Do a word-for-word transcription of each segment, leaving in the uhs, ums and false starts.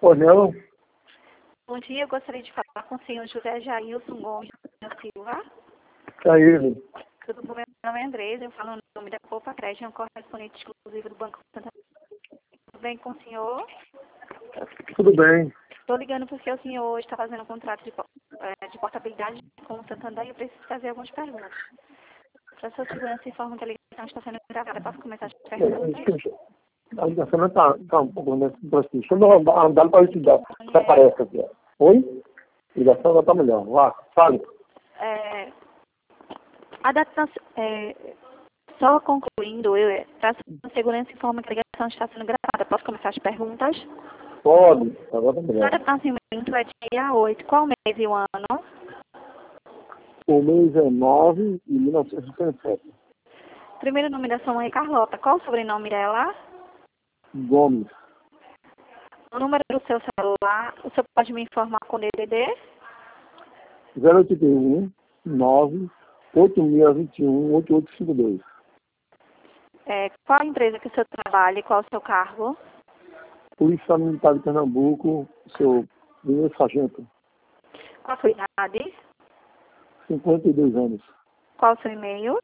Ou não? Bom dia, eu gostaria de falar com o senhor José Jailson Gomes da Silva. É ele. Tudo bom? Meu nome é Andresa, eu falo no nome da Poupa Crédito, é um correspondente exclusivo do Banco Santander. Tudo bem com o senhor? Tudo bem. Estou ligando porque o senhor hoje está fazendo um contrato de, é, de portabilidade com o Santander e eu preciso fazer algumas perguntas. Para sua segurança, informo que a ligação está sendo gravada. Posso começar as perguntas? A ligação está tá um pouco nesse processo. Deixa eu dar uma andada para te dar. Se É, aparece aqui. Ó. Oi? A ligação já está melhor. Vá, fale. é, a data, é, só concluindo, eu, para sua segurança, informo que a ligação está sendo gravada. Posso começar as perguntas? Pode. Agora está A melhor. data de nascimento é dia oito. Qual mês e o ano? O mês é nove de mil novecentos e sessenta e sete. Primeiro nome da sua mãe é Carlota. Qual o sobrenome dela? Gomes. O número do seu celular, o senhor pode me informar com o D D D? zero oito um nove oito seis dois um oito oito cinco dois. É, qual a empresa que o senhor trabalha e qual o seu cargo? Polícia Militar de Pernambuco, seu primeiro sargento, Qual a sua idade? cinquenta e dois anos. Qual o seu e-mail?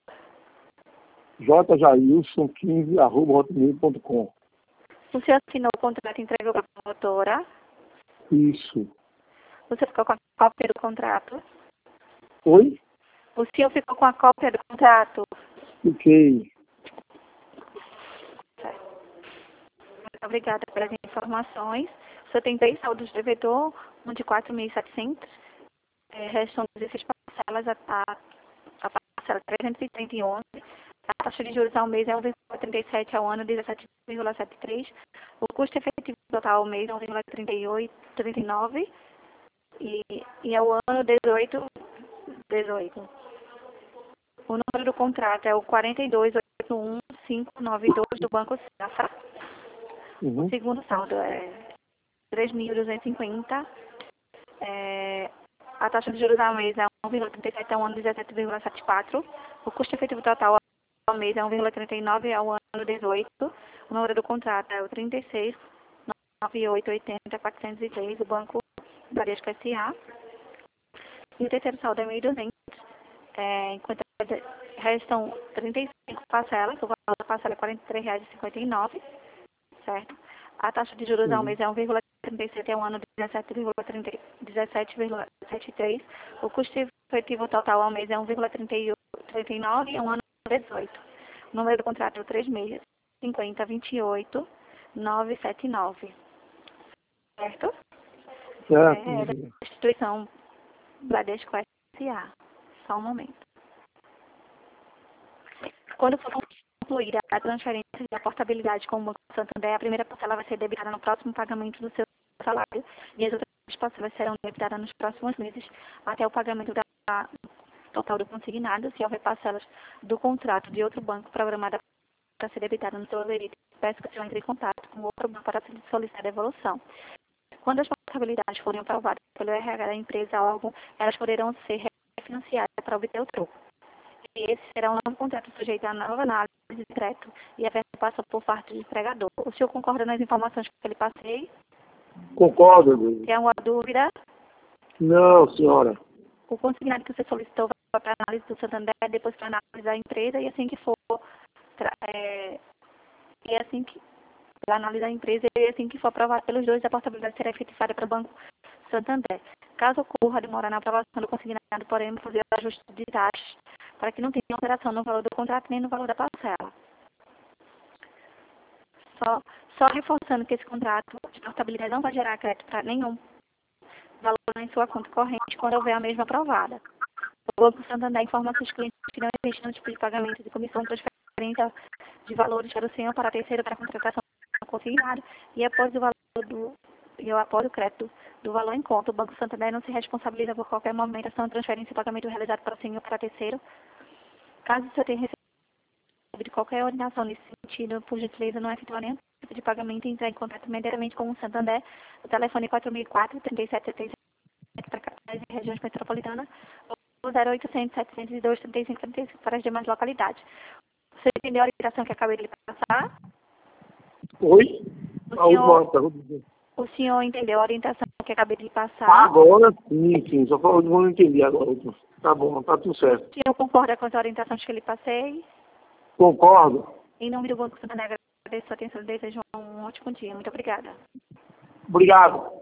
jjailson quinze arroba hotmail ponto com. O senhor assinou o contrato e entregou para a promotora? Isso. Você ficou com a cópia do contrato? Oi? O senhor ficou com a cópia do contrato? Fiquei. Certo. Muito obrigada pelas informações. O senhor tem três saldos de devedor, um de quatro mil e setecentos. É, restam dezesseis parcelas, a, a, a parcela trezentos e trinta e onze. A taxa de juros ao mês é um vírgula trinta e sete, ao ano dezessete vírgula setenta e três. O custo efetivo total ao mês é um vírgula trinta e oito, trinta e nove. E, e ao ano dezoito, dezoito. O número do contrato é o quatro dois oito um cinco nove dois do Banco Safra. O Uhum. segundo saldo é três mil duzentos e cinquenta. É, a taxa de juros ao mês é um vírgula trinta e sete, ao ano dezessete vírgula setenta e quatro. O custo efetivo total ao mês é um vírgula trinta e nove, ao ano dezoito. O número do contrato é o trinta e seis nove oito oito zero quatrocentos e três do Banco Bradesco S A. E o terceiro saldo é mil e duzentos. É, enquanto restam trinta e cinco parcelas, o valor da parcela é quarenta e três reais e cinquenta e nove, certo? A taxa de juros ao Uhum. mês é um vírgula trinta e sete, ao ano dezessete vírgula setenta e três. O custo efetivo total ao mês é um vírgula trinta e nove, ao ano dezoito. O número do contrato é três seis cinquenta vinte e oito novecentos e setenta e nove, certo? Certo. É da instituição Bradesco S A. Só um momento. Quando for concluída a transferência da portabilidade com o Banco Santander, a primeira parcela vai ser debitada no próximo pagamento do seu salário e as outras parcelas serão debitadas nos próximos meses até o pagamento da total do consignado. Se houver parcelas do contrato de outro banco programada para ser debitada no seu haverito, peço que o senhor entre em contato com outro banco para solicitar a devolução. Quando as portabilidades forem aprovadas pelo R H da empresa ou órgão, elas poderão ser refinanciadas para obter o troco. E esse será um novo contrato sujeito a nova análise de decreto e a passa por parte do empregador. O senhor concorda nas informações que eu lhe passei? Concordo, amigo. Tem alguma dúvida? Não, senhora. O consignado que você solicitou vai para a análise do Santander, depois para a análise da empresa, e assim que for, é, e assim que, para a análise da empresa, e assim que for aprovado pelos dois, a portabilidade será efetivada para o Banco Santander. Caso ocorra demora na aprovação do consignado, porém, fazer ajustes de taxas para que não tenha alteração no valor do contrato nem no valor da parcela. Só, só reforçando que esse contrato de portabilidade não vai gerar crédito para nenhum valor em sua conta corrente quando houver a mesma aprovada. O Banco Santander informa seus clientes que não existe nenhum tipo de pagamento de comissão de transferência de valores para o senhor para terceiro para a contratação consignada e após o valor do e após o crédito do valor em conta, o Banco Santander não se responsabiliza por qualquer movimentação, transferência ou pagamento realizado para o senhor ou para terceiro. Caso o senhor tenha recebido qualquer orientação nesse sentido, por gentileza, não efetuar nenhum tipo de pagamento e entrar em contato imediatamente com o Santander. O telefone quatro mil e quatro, trinta e sete setenta e sete para capitais e regiões metropolitanas, ou zero oitocentos, setecentos e dois, trinta e cinco, trinta e cinco para as demais localidades. Você entendeu a orientação que acabei de lhe passar? Oi? O A senhor, última pergunta. O senhor entendeu a orientação que acabei de passar? Agora sim, sim. Só falou, não entendi agora. Tá bom, tá tudo certo. O senhor concorda com as orientações que eu lhe passei? Concordo. Em nome do Banco Santander, agradeço a atenção e desejo um ótimo dia. Muito obrigada. Obrigado.